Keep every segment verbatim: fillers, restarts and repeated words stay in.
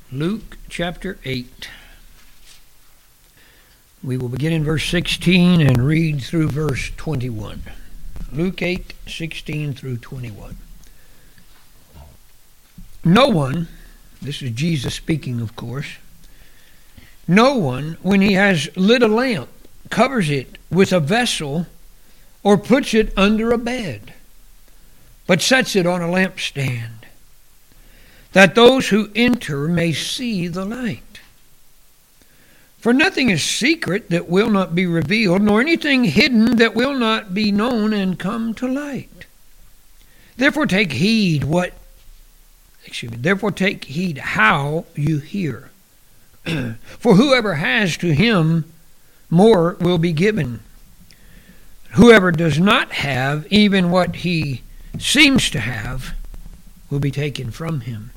Luke chapter eight. We will begin in verse sixteen and read through verse twenty-one. Luke eight, sixteen through twenty-one. No one, this is Jesus speaking, of course, no one, when he has lit a lamp, covers it with a vessel or puts it under a bed, but sets it on a lampstand, that those who enter may see the light. For nothing is secret that will not be revealed, nor anything hidden that will not be known and come to light. Therefore take heed what, excuse me, therefore take heed how you hear. For whoever has, to him more will be given. Whoever does not have, even what he seems to have, will be taken from him.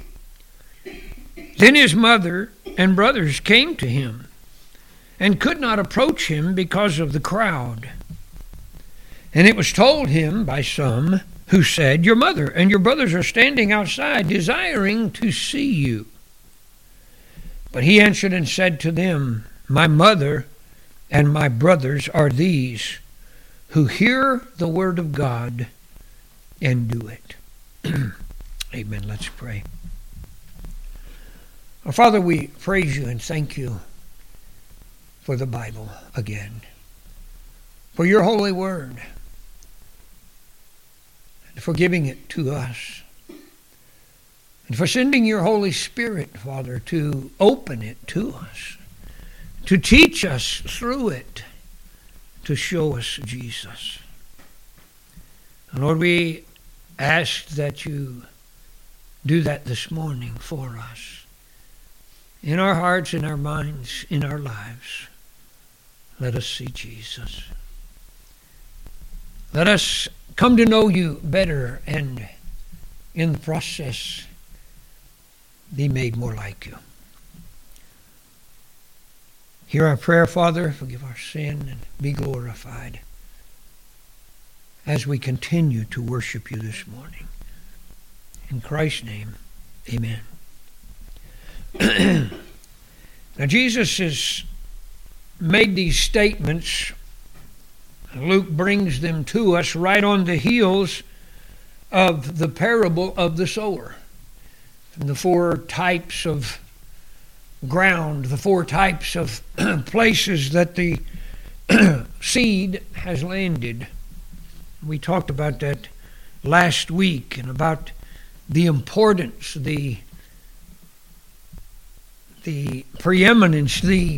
Then his mother and brothers came to him and could not approach him because of the crowd. And it was told him by some who said, "Your mother and your brothers are standing outside, desiring to see you." But he answered and said to them, "My mother and my brothers are these, who hear the word of God and do it." Amen. Let's pray. Our Father, we praise you and thank you for the Bible again, for your holy word, and for giving it to us, and for sending your Holy Spirit, Father, to open it to us, to teach us through it, to show us Jesus. And Lord, we ask that you do that this morning for us, in our hearts, in our minds, in our lives. Let us see Jesus. Let us come to know you better, and in the process be made more like you. Hear our prayer, Father. Forgive our sin and be glorified as we continue to worship you this morning. In Christ's name, amen. Now, Jesus has made these statements. Luke brings them to us right on the heels of the parable of the sower. And the four types of ground, the four types of places that the seed has landed. We talked about that last week, and about the importance, the the preeminence, the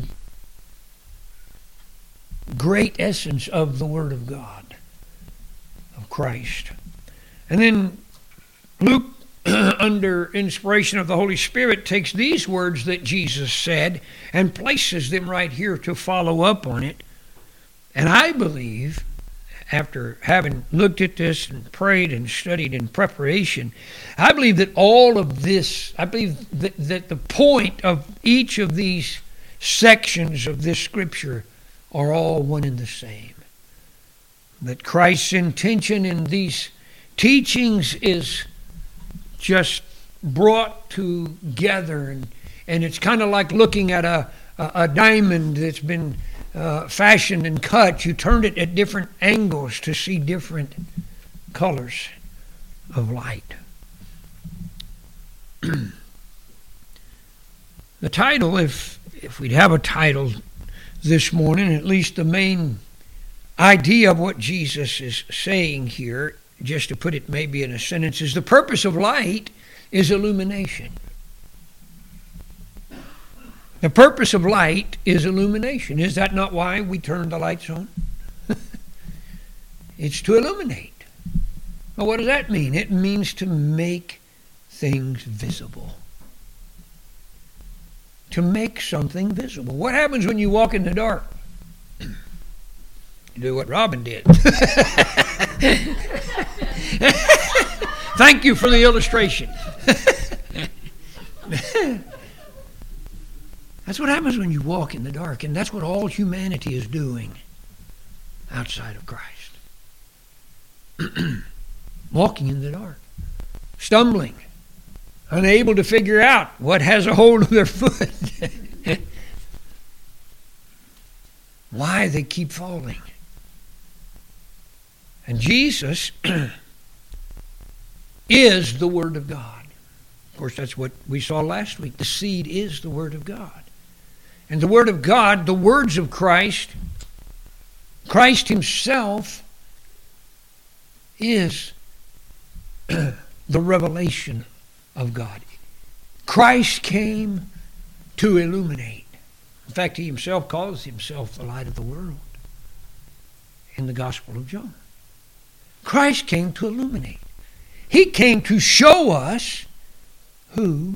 great essence of the Word of God, of Christ. And then Luke, under inspiration of the Holy Spirit, takes these words that Jesus said and places them right here to follow up on it. And I believe, after having looked at this and prayed and studied in preparation, I believe that all of this, I believe that, that the point of each of these sections of this scripture are all one and the same. That Christ's intention in these teachings is just brought together, and, and it's kind of like looking at a, a, a diamond that's been Uh, fashioned and cut. You turned it at different angles to see different colors of light. The title, if if we'd have a title this morning, at least the main idea of what Jesus is saying here, just to put it maybe in a sentence, is the purpose of light is illumination. The purpose of light is illumination. Is that not why we turn the lights on? It's to illuminate. Well, what does that mean? It means to make things visible. To make something visible. What happens when you walk in the dark? You do what Robin did. Thank you for the illustration. That's what happens when you walk in the dark, and that's what all humanity is doing outside of Christ. Walking in the dark, stumbling, unable to figure out what has a hold of their foot. Why they keep falling. And Jesus is the Word of God. Of course, that's what we saw last week. The seed is the Word of God. And the Word of God, the words of Christ, Christ Himself is the revelation of God. Christ came to illuminate. In fact, He Himself calls Himself the light of the world in the Gospel of John. Christ came to illuminate. He came to show us who,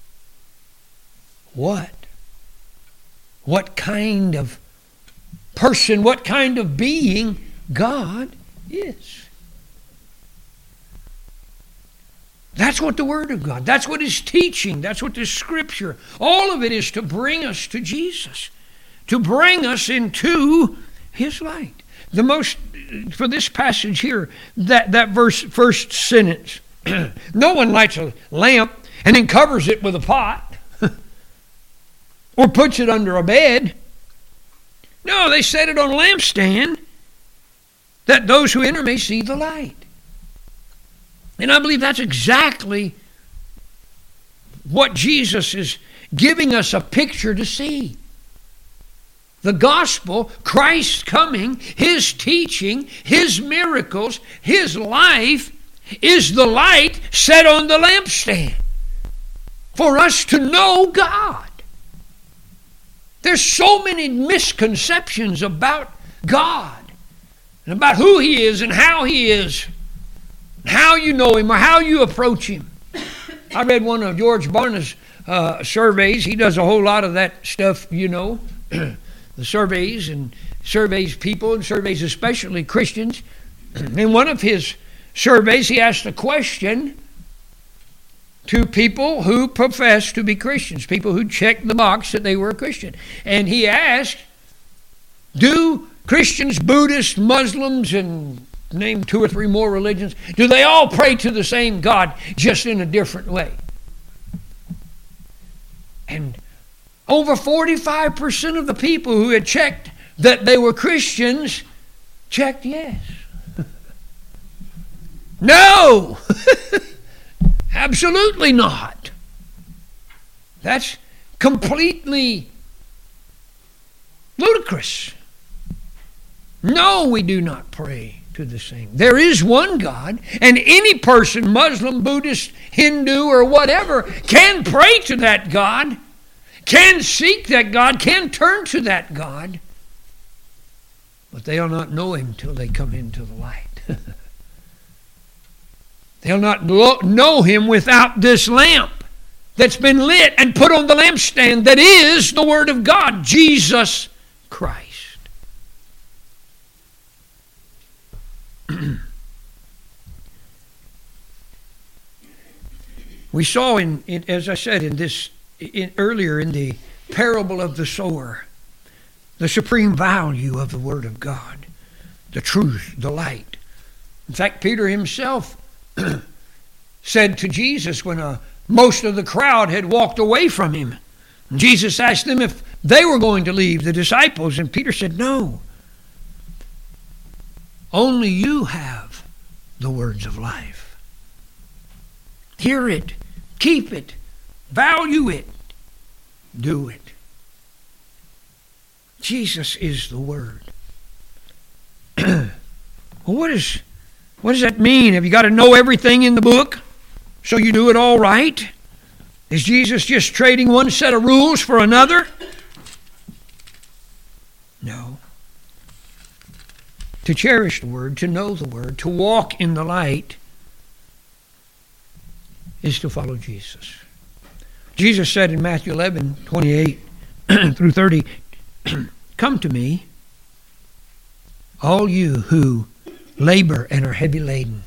what, what kind of person, what kind of being God is. That's what the Word of God, that's what His teaching, that's what the Scripture, all of it is to bring us to Jesus, to bring us into His light. The most, for this passage here, that, that verse, first sentence, no one lights a lamp and then covers it with a pot or puts it under a bed. No, they set it on a lampstand that those who enter may see the light. And I believe that's exactly what Jesus is giving us a picture to see. The gospel, Christ's coming, His teaching, His miracles, His life is the light set on the lampstand for us to know God. There's so many misconceptions about God and about who He is and how He is, how you know Him or how you approach Him. I read one of George Barna's uh, surveys. He does a whole lot of that stuff, you know, the surveys and surveys people and surveys especially Christians. In one of his surveys, he asked a question to people who profess to be Christians, people who checked the box that they were a Christian. And he asked, do Christians, Buddhists, Muslims, and name two or three more religions, do they all pray to the same God, just in a different way? And over forty-five percent of the people who had checked that they were Christians checked yes. No! Absolutely not. That's completely ludicrous. No, we do not pray to the same. There is one God, and any person, Muslim, Buddhist, Hindu, or whatever, can pray to that God, can seek that God, can turn to that God, but they'll not know Him till they come into the light. They'll not know Him without this lamp that's been lit and put on the lampstand that is the Word of God, Jesus Christ. We saw, in, in as I said, in this in, earlier in the parable of the sower, the supreme value of the Word of God, the truth, the light. In fact, Peter himself said to Jesus when uh, most of the crowd had walked away from Him, Jesus asked them if they were going to leave, the disciples, and Peter said, no. Only you have the words of life. Hear it, keep it, value it, do it. Jesus is the Word. Well, what is, what does that mean? Have you got to know everything in the book so you do it all right? Is Jesus just trading one set of rules for another? No. To cherish the Word, to know the Word, to walk in the light is to follow Jesus. Jesus said in Matthew eleven, twenty-eight through thirty, come to me, all you who labor and are heavy laden.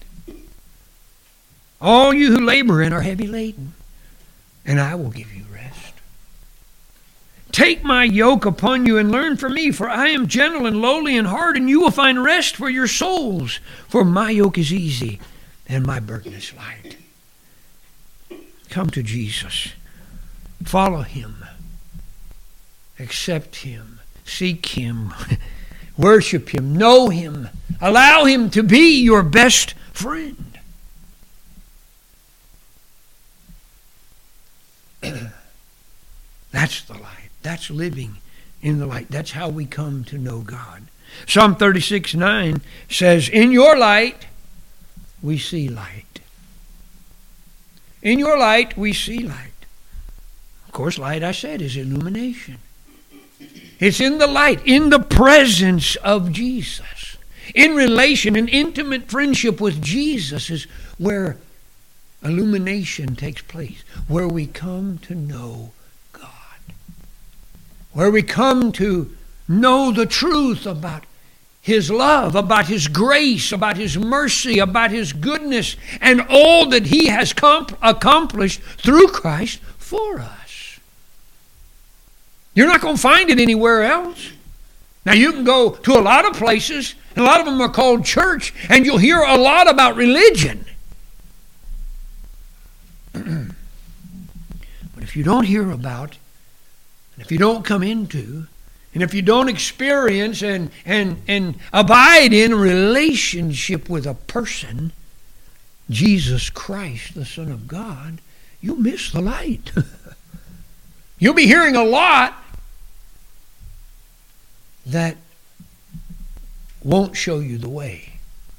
All you who labor and are heavy laden, and I will give you rest. Take my yoke upon you and learn from me, for I am gentle and lowly in heart, and you will find rest for your souls. For my yoke is easy and my burden is light. Come to Jesus. Follow Him. Accept Him. Seek Him. Worship Him. Know Him. Allow Him to be your best friend. That's the light. That's living in the light. That's how we come to know God. Psalm thirty-six nine says, in your light we see light. In your light we see light. Of course, light, I said, is illumination. It's in the light, in the presence of Jesus. In relation, in intimate friendship with Jesus is where illumination takes place, where we come to know God, where we come to know the truth about His love, about His grace, about His mercy, about His goodness, and all that He has comp- accomplished through Christ for us. You're not going to find it anywhere else. Now, you can go to a lot of places, and a lot of them are called church, and you'll hear a lot about religion. But if you don't hear about, and if you don't come into, and if you don't experience and, and, and abide in a relationship with a person, Jesus Christ, the Son of God, you'll miss the light. You'll be hearing a lot that won't show you the way.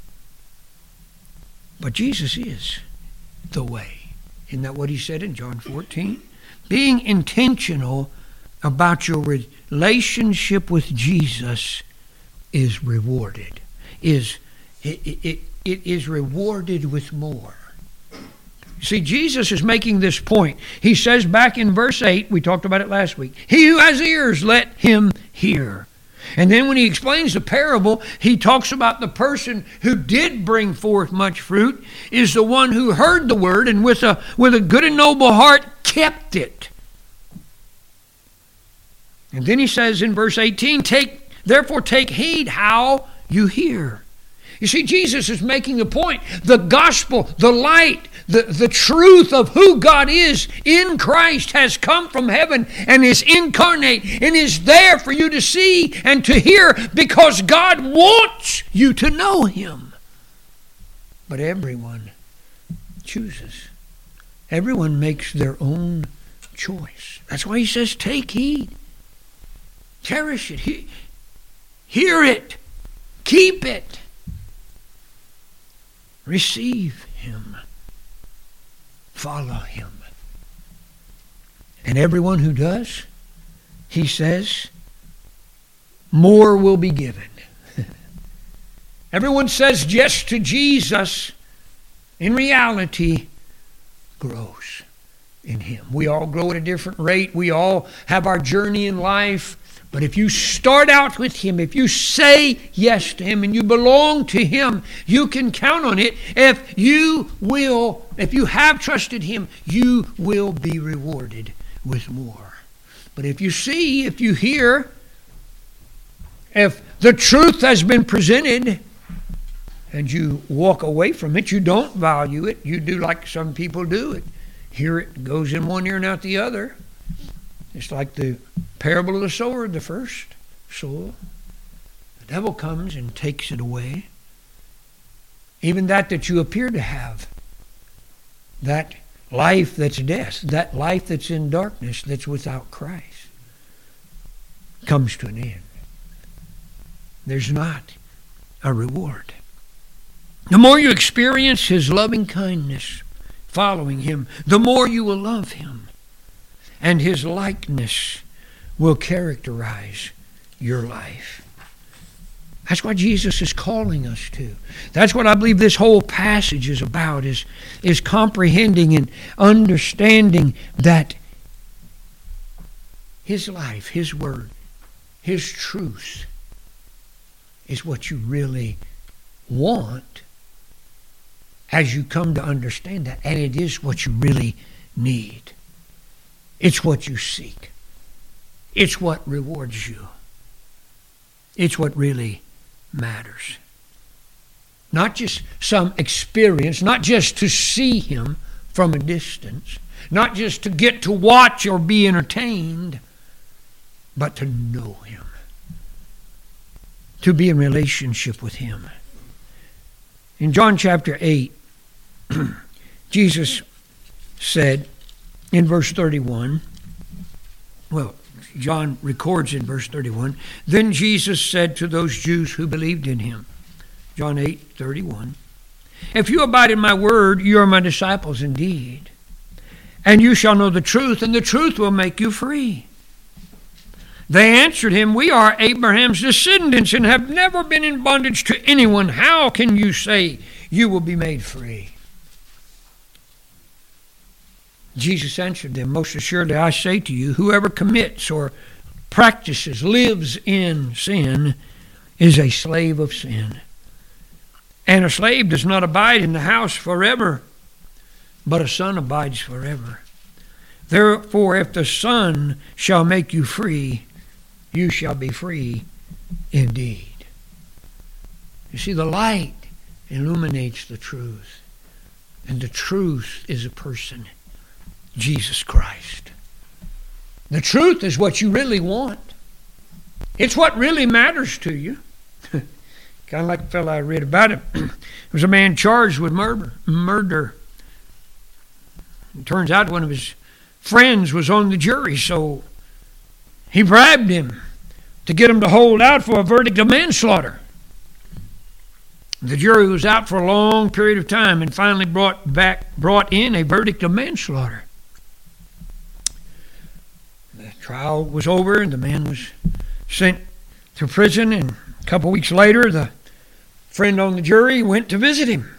But Jesus is the way. Isn't that what He said in John fourteen? Being intentional about your relationship with Jesus is rewarded. Is it, it, it is rewarded with more. See, Jesus is making this point. He says back in verse eight, we talked about it last week, he who has ears, let him hear. And then when he explains the parable, he talks about the person who did bring forth much fruit is the one who heard the word and with a, with a good and noble heart kept it. And then he says in verse eighteen, take, therefore take heed how you hear. You see, Jesus is making the point. The gospel, the light, the, the truth of who God is in Christ has come from heaven and is incarnate and is there for you to see and to hear because God wants you to know Him. But everyone chooses. Everyone makes their own choice. That's why He says, take heed. Cherish it. He, hear it. Keep it. Receive Him. Follow Him. And everyone who does, He says, more will be given. Everyone says yes to Jesus, in reality, grows in Him. We all grow at a different rate. We all have our journey in life. But if you start out with Him, if you say yes to Him and you belong to Him, you can count on it. If you will, if you have trusted Him, you will be rewarded with more. But if you see, if you hear, if the truth has been presented and you walk away from it, you don't value it, you do like some people do it. Hear it goes in one ear and out the other. It's like the parable of the sower, the first soil. The devil comes and takes it away. Even that that you appear to have. That life that's death. That life that's in darkness, that's without Christ, comes to an end. There's not a reward. The more you experience His loving kindness, following Him, the more you will love Him. And His likeness will characterize your life. That's what Jesus is calling us to. That's what I believe this whole passage is about, is, is comprehending and understanding that His life, His word, His truth is what you really want as you come to understand that. And it is what you really need. It's what you seek. It's what rewards you. It's what really matters. Not just some experience, not just to see Him from a distance, Not just to get to watch or be entertained, but to know Him. To be in relationship with Him. In John chapter eight, Jesus said in verse thirty-one, well, John records in verse thirty-one, then Jesus said to those Jews who believed in Him, John eight thirty-one, if you abide in my word, you are my disciples indeed, and you shall know the truth, and the truth will make you free. They answered him, we are Abraham's descendants and have never been in bondage to anyone. How can you say you will be made free? Jesus answered them, most assuredly I say to you, whoever commits or practices, lives in sin, is a slave of sin. And a slave does not abide in the house forever, but a son abides forever. Therefore, if the Son shall make you free, you shall be free indeed. You see, the light illuminates the truth. And the truth is a person, Jesus Christ. The truth is what you really want. It's what really matters to you. Kind of like the fellow I read about it. There was a man charged with murder. Murder. It turns out one of his friends was on the jury, so he bribed him to get him to hold out for a verdict of manslaughter. The jury was out for a long period of time and finally brought back, brought in a verdict of manslaughter. The trial was over and the man was sent to prison, and a couple weeks later the friend on the jury went to visit him.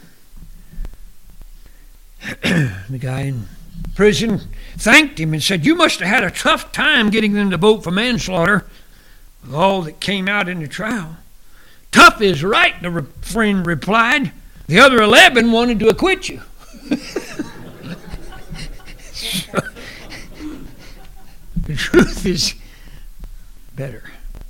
The guy in prison thanked him and said, you must have had a tough time getting them to vote for manslaughter with all that came out in the trial. Tough is right, the re- friend replied. The other eleven wanted to acquit you. So, the truth is better.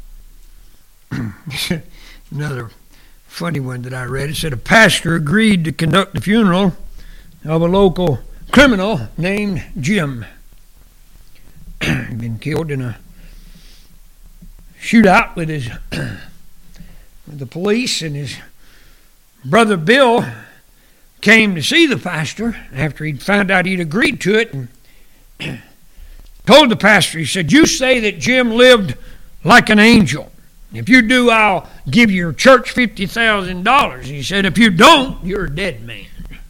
Another funny one that I read, it said a pastor agreed to conduct the funeral of a local criminal named Jim. He'd been killed in a shootout with his with the police, and his brother Bill came to see the pastor after he'd found out he'd agreed to it, and told the pastor, he said, you say that Jim lived like an angel. If you do, I'll give your church fifty thousand dollars. He said, if you don't, you're a dead man.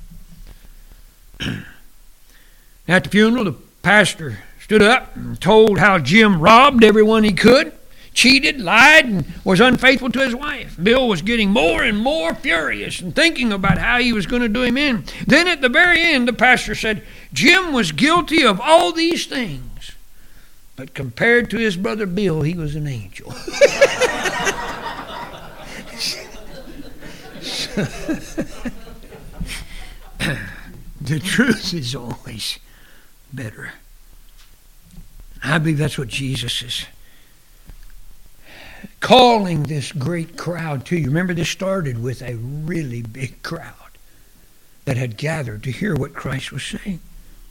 At the funeral, the pastor stood up and told how Jim robbed everyone he could, cheated, lied, and was unfaithful to his wife. Bill was getting more and more furious and thinking about how he was going to do him in. Then at the very end, the pastor said, Jim was guilty of all these things, but compared to his brother Bill, he was an angel. The truth is always better. I believe that's what Jesus is calling this great crowd to you. Remember, this started with a really big crowd that had gathered to hear what Christ was saying.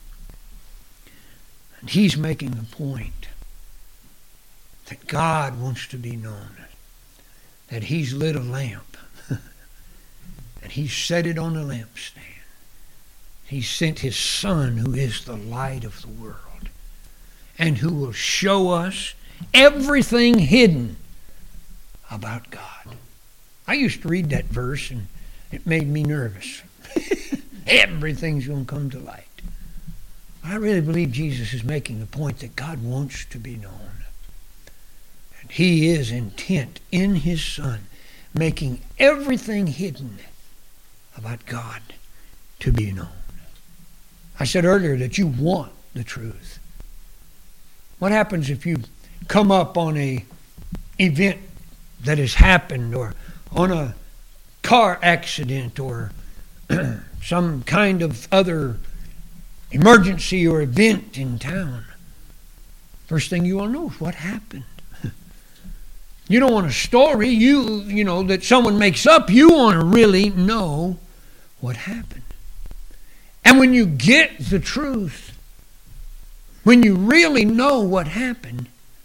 And he's making the point that God wants to be known, that he's lit a lamp, and he's set it on a lampstand. He sent his Son, who is the light of the world, and who will show us everything hidden about God. I used to read that verse, and it made me nervous. Everything's going to come to light. I really believe Jesus is making the point that God wants to be known. And he is intent in his Son, making everything hidden about God to be known. I said earlier that you want the truth. What happens if you come up on a event that has happened, or on a car accident, or some kind of other emergency or event in town? First thing you want to know is what happened. You don't want a story, you you know, that someone makes up. You want to really know what happened. And when you get the truth, when you really know what happened,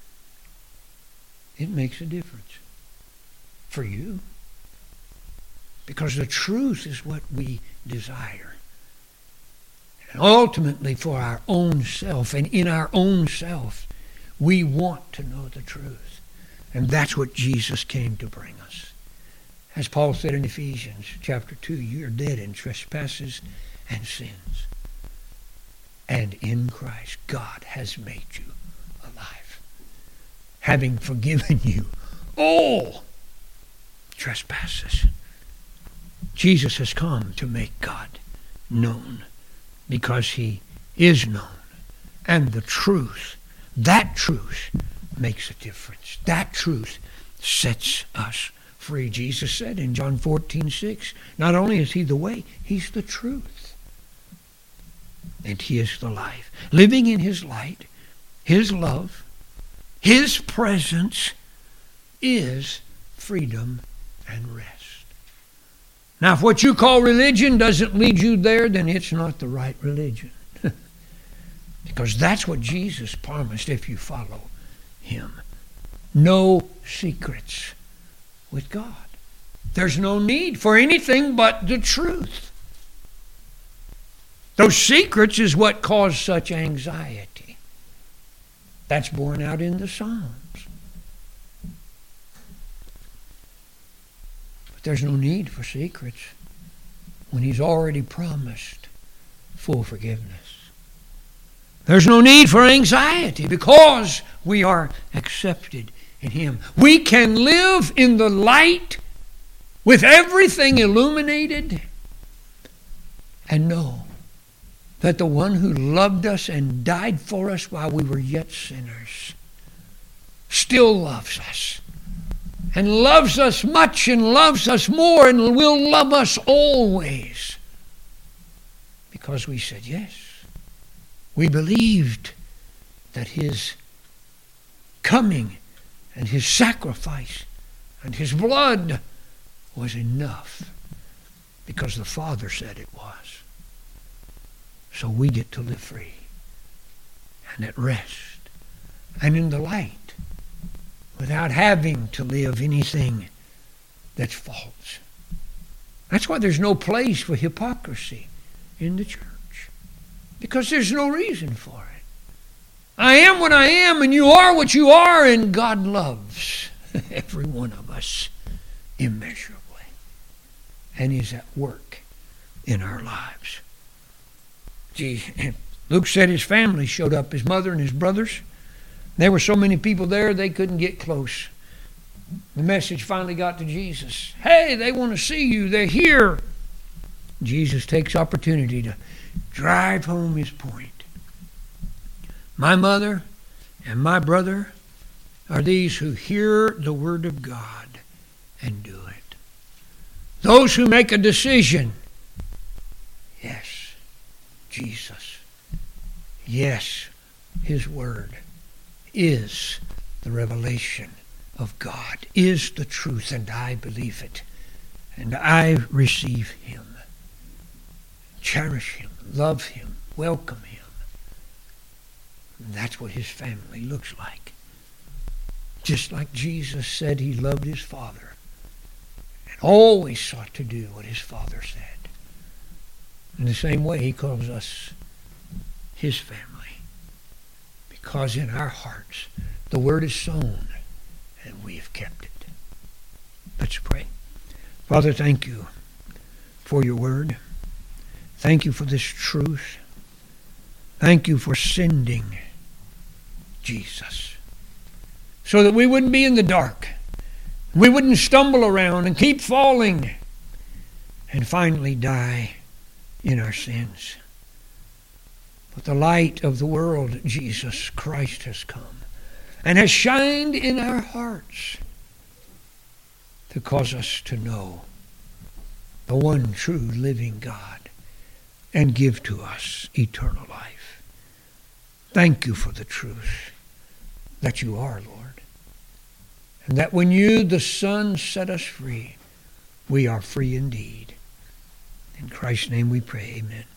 it makes a difference for you. Because the truth is what we desire. And ultimately for our own self, and in our own self, we want to know the truth. And that's what Jesus came to bring us. As Paul said in Ephesians chapter two, you are dead in trespasses and sins. And in Christ, God has made you alive, having forgiven you all trespasses. Jesus has come to make God known because he is known. And the truth, that truth makes a difference. That truth sets us free. Jesus said in John fourteen six, not only is he the way, he's the truth. And he is the life. Living in his light, his love, his presence is freedom and rest. Now, if what you call religion doesn't lead you there, then it's not the right religion. Because that's what Jesus promised if you follow him. No secrets with God. There's no need for anything but the truth. Those secrets is what cause such anxiety. That's borne out in the Psalms. But there's no need for secrets when he's already promised full forgiveness. There's no need for anxiety because we are accepted in him. We can live in the light with everything illuminated and know that the one who loved us and died for us while we were yet sinners still loves us, and loves us much, and loves us more, and will love us always, because we said yes. We believed that his coming and his sacrifice and his blood was enough because the Father said it was. So we get to live free and at rest and in the light without having to live anything that's false. That's why there's no place for hypocrisy in the church, because there's no reason for it. I am what I am, and you are what you are, and God loves every one of us immeasurably and is at work in our lives. Gee, Luke said his family showed up, his mother and his brothers. There were so many people there they couldn't get close. The message finally got to Jesus. Hey, they want to see you. They're here. Jesus takes opportunity to drive home his point. My mother and my brother are these who hear the word of God and do it. Those who make a decision. Yes, Jesus. Yes, his word is the revelation of God, is the truth, and I believe it. And I receive him, cherish him, love him, welcome him. And that's what his family looks like. Just like Jesus said he loved his Father and always sought to do what his Father said. In the same way, he calls us his family, because in our hearts the word is sown and we have kept it. Let's pray. Father, thank you for your word. Thank you for this truth. Thank you for sending Jesus so that we wouldn't be in the dark. We wouldn't stumble around and keep falling and finally die in our sins. But the light of the world, Jesus Christ, has come and has shined in our hearts to cause us to know the one true living God and give to us eternal life. Thank you for the truth that you are, Lord, and that when you, the Son, set us free, we are free indeed. In Christ's name we pray, amen.